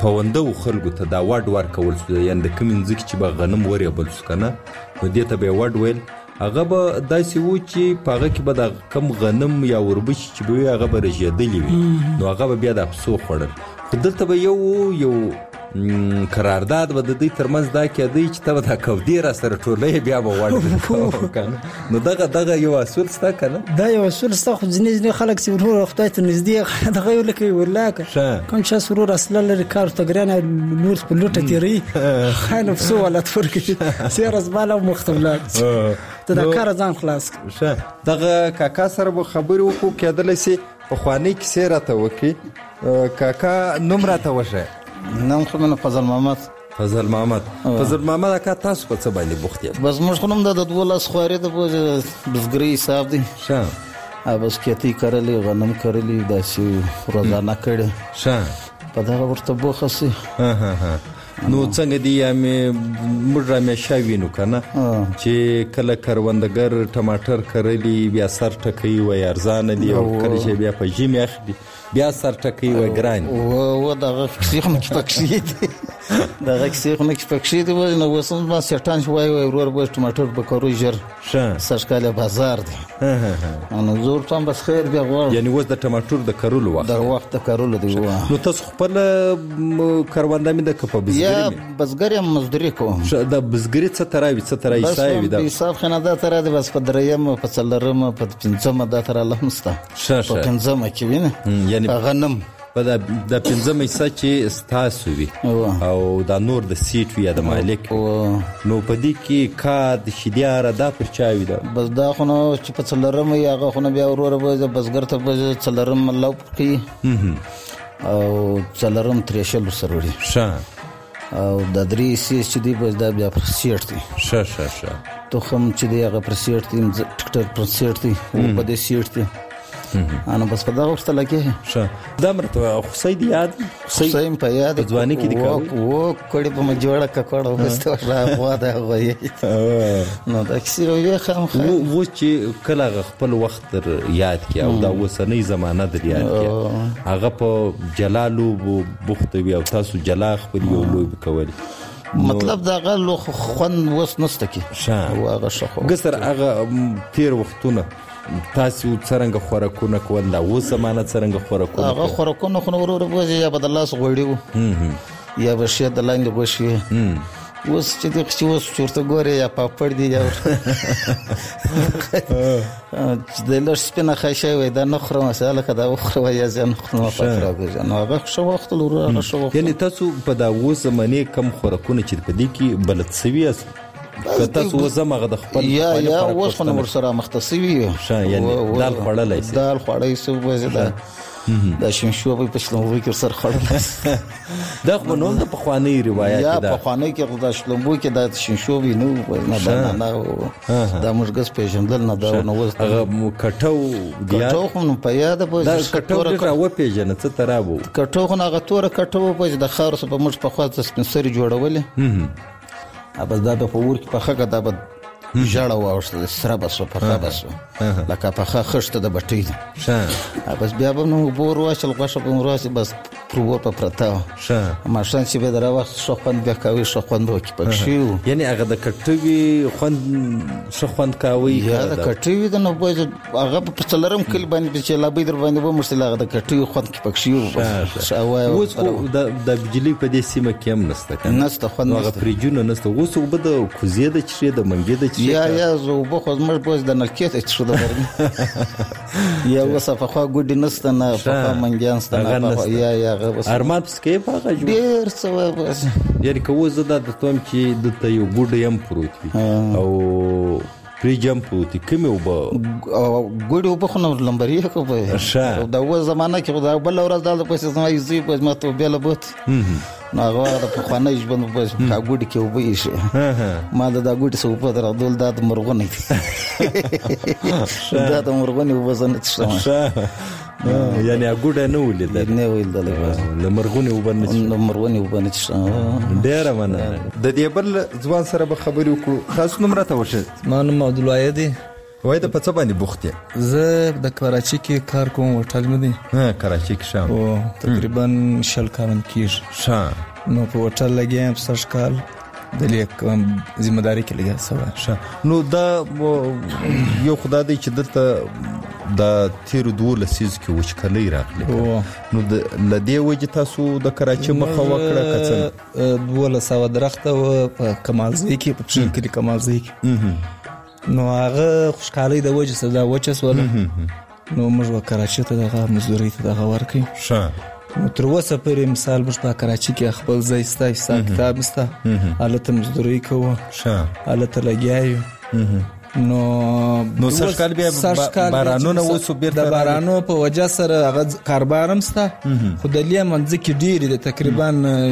پونده خلکو ته دا وډ ورکول شو، یعنې د کومې ځمکې چې به غنم ورېبل شو که نه، نو دې ته به یې وډ ویل. هغه به داسې و چې په هغه کې به د کم غنم یا وربشي چې به وي هغه به رژېدلي وي، نو هغه به بیا د افسو خوړل. خو دلته به یو قرارداد به د دوی ترمنځ دا کېدی چې ته به دا کودې را سره ټولوې بیا به وډ که نه. نو دغه یو اصول شته که نه؟ دا یو اصول شته، خو ځینې خلک چې ورور خدای ته نږدې دغه یو لکه ولاکه کوم چې ورور اصلا لري کار ته ګرانه نور په لوټه تیری خاين افسو ولا تفرق سیر از بالا مختبلات ته دا کار ځان خلاص. دغه کاکا سره به خبرې وکړو، کېدلی سي پخوانۍ کیسې راته وکړي. کاکا نوم راته وښیه. نام خو مې فضل محمد. فضل محمد. فضل محمد اکا تاسو په څه باندې بوخت یاست؟ بس موږ خو نوم د 12 خوارې د بزګرۍ حساب دی. بس کھیتی کرلې، غنم کرلې، داسې روزانه کړې په دغه ورته بوخه سي. نو څنګه دی یا موږ رامیشه وینو که نه چې کله کروندګر ټماټر کرلي بیا سر ټکوي وایي ارزانه دي، او کله چې بیا په ژمي اخلي بیا سر ټکوي وایي ګران دي. و دغه کیسې خو نه کې پکښې دي، دغه کیسې خو نه کې پکښې دي. نو اوس هم ما سیټان چې وایي ورور به ټماټر په کرو ژر سږکاله بازار دی. نو زه ورته هم بس خیر بیا غواړم، یعنې اوس د ټماټر د کرلو وخت د وخت د کرلو دی. نو تاسو خپله کرونده مې ده که په بزګري بزګر یم مزدوري کوم؟ د بزګري څه تراوي څه ترا حساب وي؟ بس حساب خنه دا تر دی، بس په دریم په څلرم په پنځم دا تر الله مستا په پنځم کې وینه، یعنی غنم په د پنځم حصہ چې ستاسو وي او دا نور د سیټ وي د مالک، نو په دې کې کاد شیدیاره دا پر چا وي؟ دا بس دا خو نو چې په څلرم یې هغه خو نه بیا ورور به بزګر ته په څلرم الله کوي او څلرم تریشل سره وړي او د درې سیس چې دی بس دا بیا پر سیټ دی. تخم چې دی هغه پر سیټ دی، ټکټر پر سیټ دی، او په دې سیټ دی. انا بس په دغه ورته لګي دا مرته خصای دی یاد خصای په یاد ځواني کې دی و کړي په مجوړه ککړه وسته را غوا دا غوي. نو دا کیسه یو خام و چې کله خپل وخت یاد کی او دا وسنۍ زمانہ در یاد کی هغه په جلالو بوخت وی او تاسو جلا خپل یو لوی کوي، مطلب دا غلو خوان وس نسته کی او هغه شخو ګسر هغه تیر وختونه تاسو څنګه خوراکونه کول، دا و زمانه څنګه خوراکونه؟ هغه خوراکونه خو ورور به یا بدل الله غوړیو یا بشه د لاندې بشي. اوس چې د خصوص چورته ګوري یا پاپړ دی یا چې د لږ سپینه خاشه وي دا نخره مساله کدا وخره یا ځان خو نه پاتره. نو هغه شو وخت لور هغه شو وخت، یعنی تاسو په دا و زمانه کم خوراکونه چې په دې کې بلد سوي است که تاسو وزمغه د خپل یا اوس خو نور سره مختصوي یعنی دال خړلای سي، دال خړای سو وځه دا شینشو په پښتونخوا کې سر خړل دا خو نو د پخوانی روایت یا پخوانی کې د شلمبو کې د شینشو وینو نه دا مرګس پیژندل نه دا نو هغه کټو کټو خو په یاد به دا کټو را و پیژنه څه ترابو کټو خو هغه تور کټو په د خاور په مش په خواته سپنسري جوړولې ابا دا په ور کې په خګه دا به جړه واوښته سره بسو په خبسو لکه په خښته د بټې بس بیا به نو بور واشل غوښه په مراسي بس پرو په پرتا ماشان چې به درا وخت شوخند بیا کوي شوخند وکي پښیو، یعنی هغه د کټوي خوند شوخند کوي یا د کټوي د نو به هغه په څلرم کل باندې چې لا به در باندې به مرسله هغه د کټوي خوند کې پښیو شاوای اوس د بجلی په دې سیمه کې هم نسته خوند هغه پریجونه نسته اوس وب د کوزیه د چره د منګې د یا زه وبو خو زمر بوز د نکیت څه د ورمي یا وسه په خوا ګډ نسته نه په منګیان ستنه یا ارمان پسکې په غږ ډیر څه بس یعنی کوو زه د توم چې د ته یو ګډ یم پروت وي او پریجم پروت کوم وب ګډ وب خو نو لمبري کو په دا و زمانہ کې دا بل ورځ د پیسې زما یزي په ما ته بیل بوت نو هغه د پخوانۍ ژوند په کاګوډ کې وبې شي ما دا ګوډ سو په درادول د مرغونی دا د مرغونی وبزنه څه یعنی ګوډه نه ولیدل له مرغونی وبنه څه ډیر مننه. د دې بل ځوان سره به خبرې وکړو. تاسو نوم راته وښه؟ ما نوم عبدالواحد دی. وای د په څه باندې بوخت یې؟ زه د کراچي کې کار کوم، هوټل مې دی. کراچي کې شام او تقریبا 20 کال کېږي. نو په هوټل لګیا یم 6 کال د لیک ذمہ داری کې لګیا سوه. نو دا یو خدای دی چې دلته د تیرو 2 لسیز کې وچکلۍ راغلی. نو د لدې وجه تاسو د کراچي مخه وکړه کڅن 1200 درخته و په کمالزی کې په ټول کې کمالزی کې. نو هغه خوشحالي د وجه سره دا وچس ولا نو موږ کراچي ته دغه مزدوري ته دغه ورکې. نو تر اوسه پورې مثال موږ په کراچي کې خپل ځای ستا حساب کتاب ستا حالت مزدوري کوو حالت لګیایو. نو 6 کال بیا بارانونه وسو بیرته د بارانو په وجه سره هغه کاربارم ستا خو د لیا منځ کې ډیری د تقریبا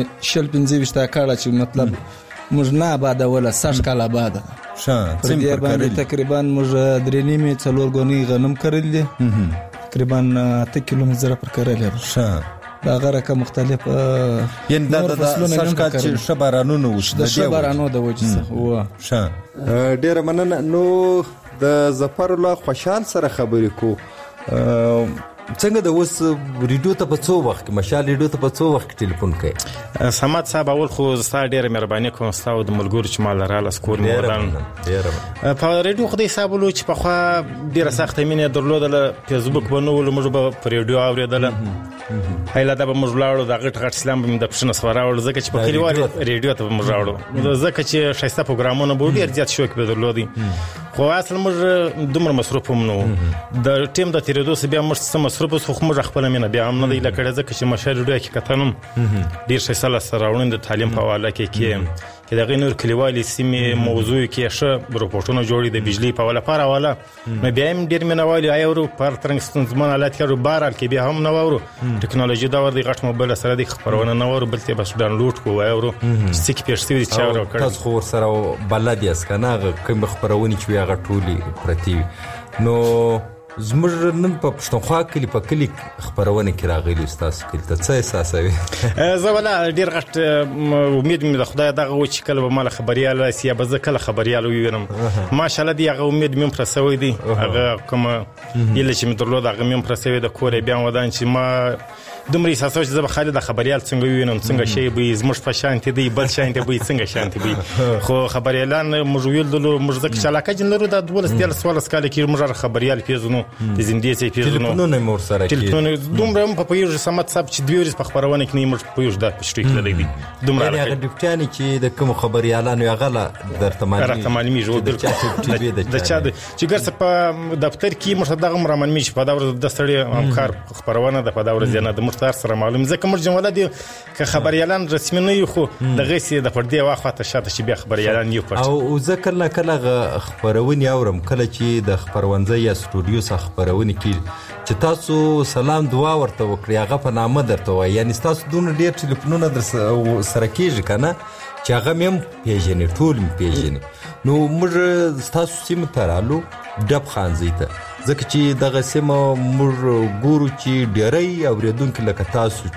15 کال چې مطلب موږ نه آباد ولا 6 کال آباد څنګه پر باندې تقریبا موږ درې نیمه 4 غونی غنم کړل دي تقریبا 8 کیلومتر پر کړل. دا غره مختلف یعنی دا ساشکات چې شبارانو وشو د شبارانو د وجه څخه ډیره مننه. نو د ظفر الله خوشحال سره خبرې کو څنګه د اوس ریډیو ته په څو وخت کې مشال ریډیو ته په څو وخت کې ټلیفون کوي؟ سمات صاحب اول خو ستا ډیره مهرباني کوم ستاسو د ملګرو چې مال رااله سکور مودان په ریډیو خدای صاحب ولو چې په خوا ډیره سخت مینه درلودله فیسبوک باندې موږ په ریډیو اوریدله هیله دا به موږ لاړو د غټ اسلام به د پښنه سوراول ځکه چې په کلیوال ریډیو ته موږ راوړو ځکه چې شایسته پروګرامونه به ډیر زیات شوک به درلودي خو اصل موږ دومره مصروف هم نو د ټیم د تیرېدو سره بیا موږ سم مصروف خو موږ خپل مینه بیا هم نه دی لکه ځکه چې مشر ډیر کې کتنم ډیر شایسته سراوړند د تعلیم په حواله کې د غینور کلیوالي سیمه موضوع کې شه رپورټونه جوړې د بجلی په حواله پر حواله مې بیا هم ډیر مینوالي ایورو پر ترنګستون زمون حالت کې بارال کې بیا هم نو ورو ټکنالوژي دا ور دی غټ موبایل سره د خبرونه نو ورو بلته بس ډاونلوډ کو ایورو چې کې پیښ سوي چې ورو کړ تاسو خو سره بلد یاس کنه کوم خبرونه چې هغه ټولي پرتی نو زموږ نن په پښتونخوا کې په کلی خبرونه کې راغلي تاسو کې ته څه احساسوي؟ زه ولا ډیر غټ امید مې د خدای دغه و چې کله به مال خبريال راسي به زه کله خبريال وینم ماشاءالله دی هغه امید مې پرسوي دی هغه کوم یله چې مې درلود هغه مې پرسوي د کورې بیا ودان چې ما دومره احساس چې زه به خالد خبريال څنګه وینم څنګه شی به زموږ په شانتي دی بل شانتي به څنګه شانتي به خو خبريالان موږ ویل دلو موږ ځکه چې علاقه جن لرو د 12 کال کې موږ خبريال پیژنو د زندې سي پیژنو ټلیفونونه مور سره کې ټلیفون دومره په پیژ سمات صاحب چې دوی ورځ په خبرونه کې نه موږ پیژ د پښتو کې لدی دومره هغه ډیپټیانی چې د کوم خبريالانو هغه درته معلومي جوړ د چا چې ګرځ په دفتر کې موږ دغه مرمن میش په دا ورځ د سړي همکار خبرونه د په دا ورځ نه د مختار سره معلوم ځکه موږ جمله دي ک خبريالان رسمي نه یو خو دغه سي د پردي واخته شاته چې بیا خبريالان یو پټ او ذکر نه کله خبرونه اورم کله چې د خبرونځي یا سټوډیو څخه خبرونه کې چې تاسو سلام دعا ورته وکړي هغه په نامه درته وایي یعنی تاسو دونه ډیر ټلیفونونه در سره کېږي کنه چې هغه مم پیژنې ټول مم پیژنې نو موږ تاسو سیم ترالو ډب خانزي ته ځکه چې دغه سیمه موږ ګورو چې ډېری اوریدونکو لکه تاسو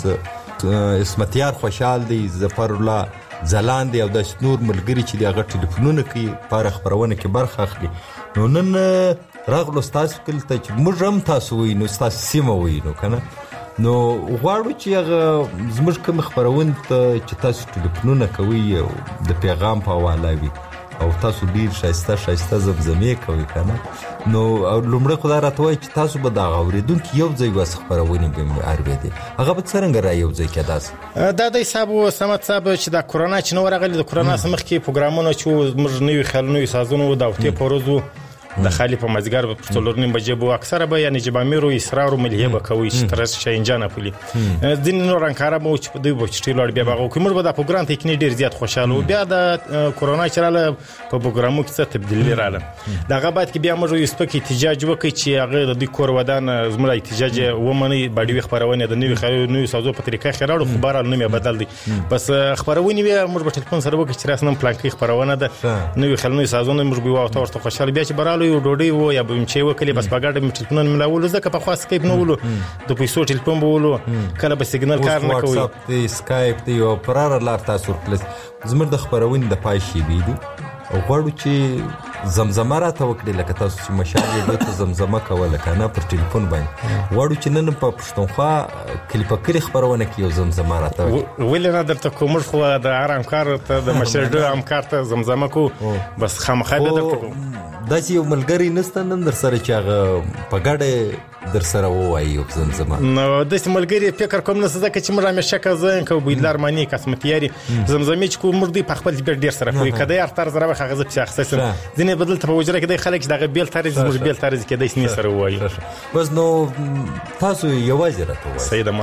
چې اسمتیار خوشحال دی ظفر الله ځلان دی او د نور ملګری چې دغه ټلیفونونه کوي پر خبرونه کې برخه اخلي نو نن راغلو تاسو کله چې موږ هم تاسو وینو تاسو سیمه وینو کنه نو غواړو چې هغه زموږ کوم خبرونه چې تاسو ټلیفونونه کوي د پیغام په حواله وي او تاسو ډیر شایسته زمزمه کوي کنه نو لومړی خدای راته وایي چې تاسو به دا اوریدونکو یو ځای وس خبرونه به اړوي هغه به څنګه را یو ځای کې داس دا د حساب سمات صاحب چې د کورونا چې نو راغلی د کورونا سمخ کې پروګرامونه چې موږ نوې خلنوي سازونو د اوټي پروزو د خالی په مازګر په څلورنیم بجې بو اکثره به یعنی جبامیرو اصرار او مليه به کوي چې ترس شینجانه پلی دین نور انکار به چې دوی به چې لوړ بیا به کومر به د پروګرام تکنیک ډیر زیات خوشاله بیا د کورونا چراله په پروګرامو کې څه تبدیلی رااله دغه بعد کې بیا موږ یو سپک احتجاج وکړي چې هغه د دوی کور ودان زموږ احتجاج ومني باډي خبرونه د نوې خلونو سازو په طریقه خراړو خبره نه مې بدل دي بس خبرونه بیا موږ په ټلیفون سره وکړي چې راسنم پلان کې خبرونه ده نوې خلونو سازونه موږ به واو تاسو خوشاله بیا چې برالو یو ډوډۍ وو یا به چې وکړي بس بغاډه ټلیفون ملاول ځکه په خاص سکایپ نه ولو د پیسو ټلیفون بولو کله به سیګنال کار نه کوي واتس اپ دی سکایپ دی او پرار لار تاسو پلس زموږ د خبرونه د پای شي بي دي او غواړو چې زمزمه راته وکړي لکه تاسو چې مشال ریډیو ته زمزمه کوله کنه پر ټلیفون باندې واړو چې نن په پښتونخوا کلی په کلی خبرونه کې یو زمزمه راته ولې نه درته کوم خو د آرام کار ته د مشال ریډیو همکار ته زمزمه کو بس خامخا به درته داسې یو ملګری نسته نن در سره چې هغه په ګډه در سره ووایي یو زمزمه نو داسې ملګري فکر کوم نه ځکه چې موږ همیشه کزن کو بویدلار مانی قسمتیاري زمزمې چې کوم مردي په خپل ډیر سره کوي کده یار تر زره خغه ځ په اخصاص ځینې بدل ته وجره کې د خلک دغه بیل طرز موږ بیل طرز کې د اسنی سره وایي بس نو تاسو یوازې راته وایي سیده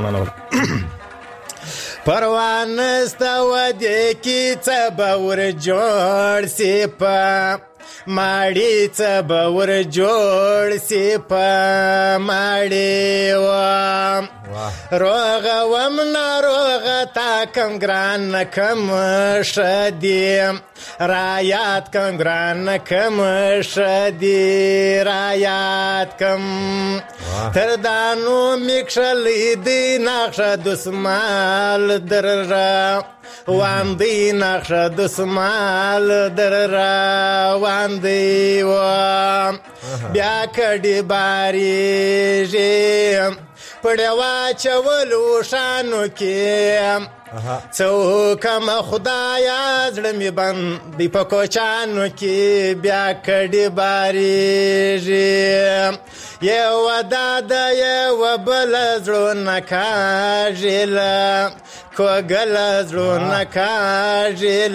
مننه پروان استو دې کی څه باور جوړ سی په ماړی څه باور جوړ سی په ماړی و روغ وم ناروغ تا کم ګران کم شدی رایات کم ګران کم شدی رایات کم تر دانو میکشلی دی نقش دسمال در را واندی نقش دسمال در را واندی و بیا کډی باری جیم پړوا چولو شانو کې څوکم خدایا زړه می باندې په کوچانو کې بیا کډی باری جیم یو داد یو بل زړه نکاجل کوګل زړه نکاجل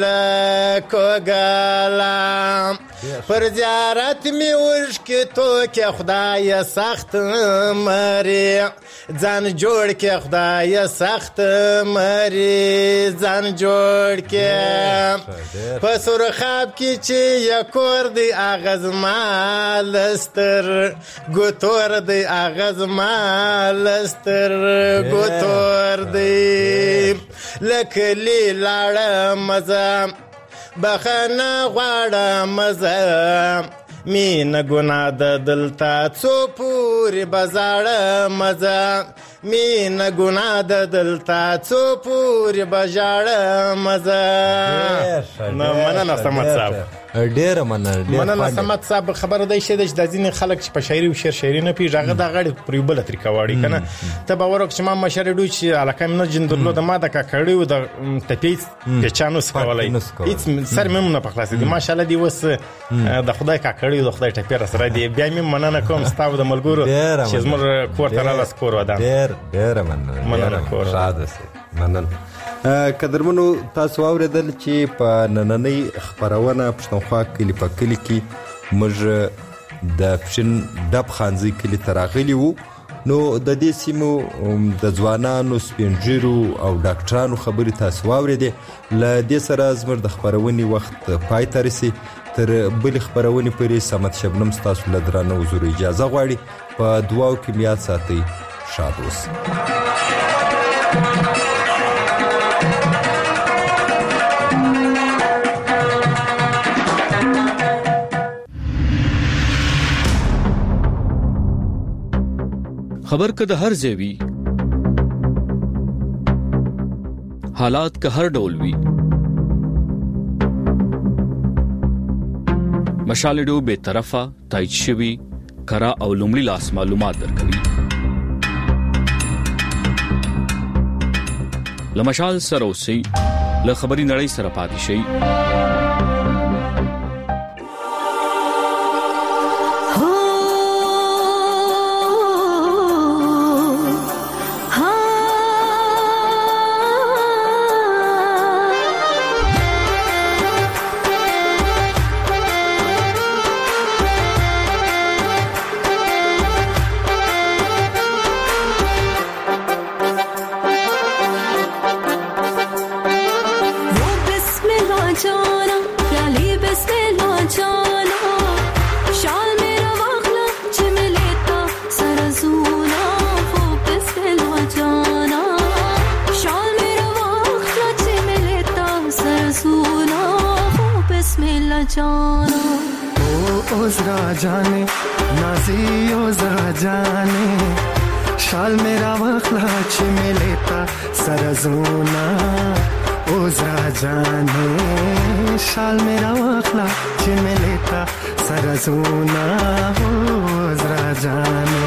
کوګل پر زیارت می وش کې تو کې خدای سخت مری ځان جوړ کې خدای سخت مری ځان جوړ کې پسور خواب کې چې یکور دی اغاز مالستر ګوتور دی اغاز مالستر ګوتور دی لکلی لاړه مزه بخنه غواړه مزه مین ګناه د دلتا څو پورې بزاړه مزه مین ګناه د دلتا څو پورې بزاړه مزه نو مننه سمت صاحب ډیره مننه سمت صاحب خبره دی چې د ځینې خلک چې په شاعري او شعر نه پیژغه د غړي پر بل طریقه واړي کنه ته باور وکړه چې ما مشر ډو چې علاقه نه جندلو د ما د کاکړیو د تپیس پچانو سکولای هیڅ سر مم نه پخلاص دي ماشاءالله دی وس د خدای کاکړیو د خدای ټپیر سره دی بیا مې مننه کوم ستاسو د ملګرو چې زموږ کور ته لاس کور ودا ډیره مننه کور شاده سي مننه قدرمنو تاسو اوریدل چې په نننۍ خبرونه پښتونخوا کلی په کلی کې موږ د پښین ډب خانزي کلی تراغلی وو نو د دې سیمو د ځوانانو سپینجیرو او ډاکټرانو خبرې تاسو اوریدې ل دې سره زموږ د خبرونې وخت پای ته رسي تر بل خبرونې پورې سمت شبنم تاسو له درنو حضور اجازه غواړي په دعاو کې بیا ساتي شاد اوسئ خبر که د هر ځای حالات که هر ډول وي مشال ریډیو به طرفه تایید شوی کرا او لومړی لاس معلومات درکوي لمشال سره اوسئ له خبري نړۍ سره پاتې شئ जाने नाजियो जरा जाने शाल मेरा वखला छिमे लेता सरजूना ओ जरा जाने शाल मेरा वखला छिमे लेता सरजूना हो जरा जाने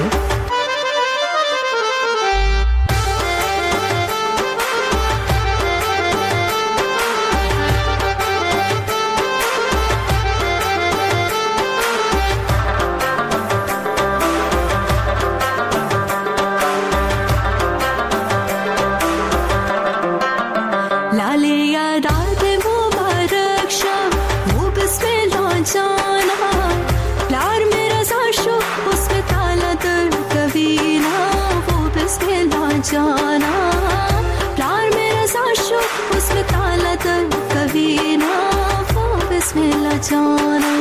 जाना प्यार मेरा साशो उसमें ताला तर कभी ना वो बिस्मिल्लाह जाना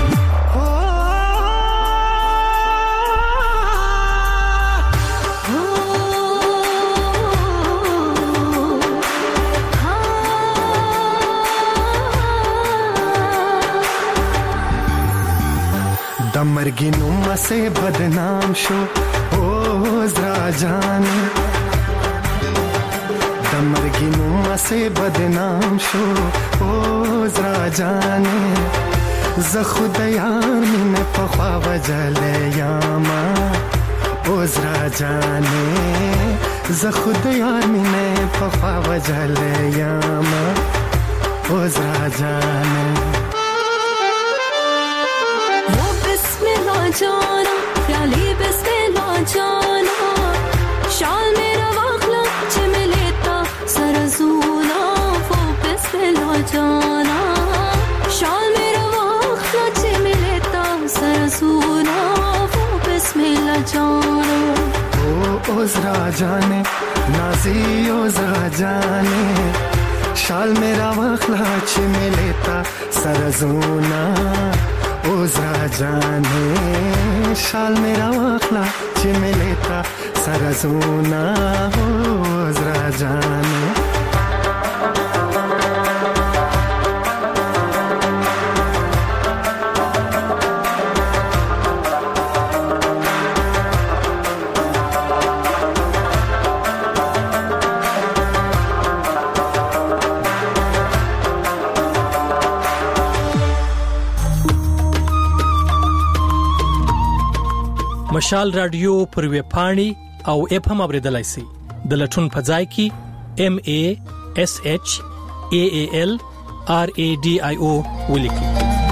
दमरगी नुमा से बदनाम शो ओ जरा जाने दमरगी नुमा से बदनाम शो ओ जरा जाने ज़खुद यार मिने पख्वा वजले यामा ओ जरा जाने ज़खुद यार मिने पख्वा वजले यामा ओ जरा जाने जाना प्याली बिस्मिल्लाह जाना शाल मेरा वाखला चिमे लेता सरजूना वो बिस्मिल्लाह जाना शाल मेरा वाखला चिमे लेता सरजूना वो बिस्मिल्लाह जाना ओ जरा जाने नाजी ओ जरा जाने शाल मेरा वाखला चिमे लेता सरजूना ओ जरा जाने शाल मेरा वाखला चिमे लेता सरजूना ओ जरा जाने مشال رادیو پر وی پاڼي او اف هم اوریدلای شي د لټون فضای کی MASHALRADIO ولیکي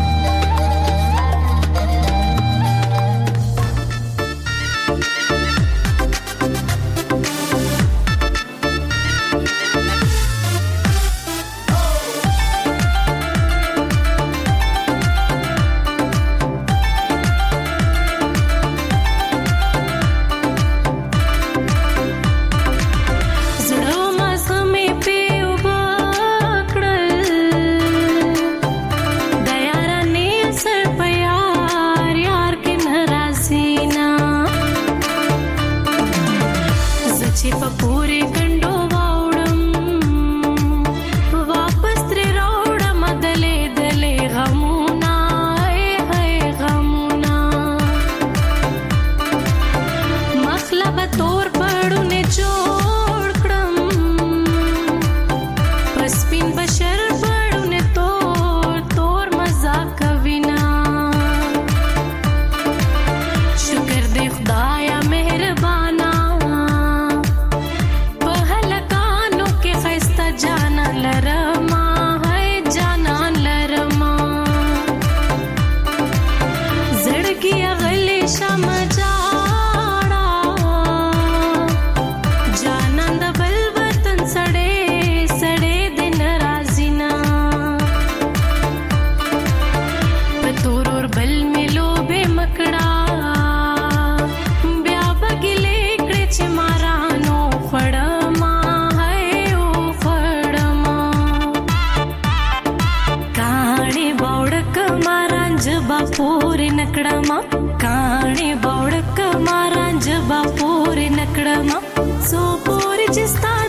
बापूरे नकड़मा काणे बौड़क मारांज बापूरे नकड़मा सो पूरे जिस्ता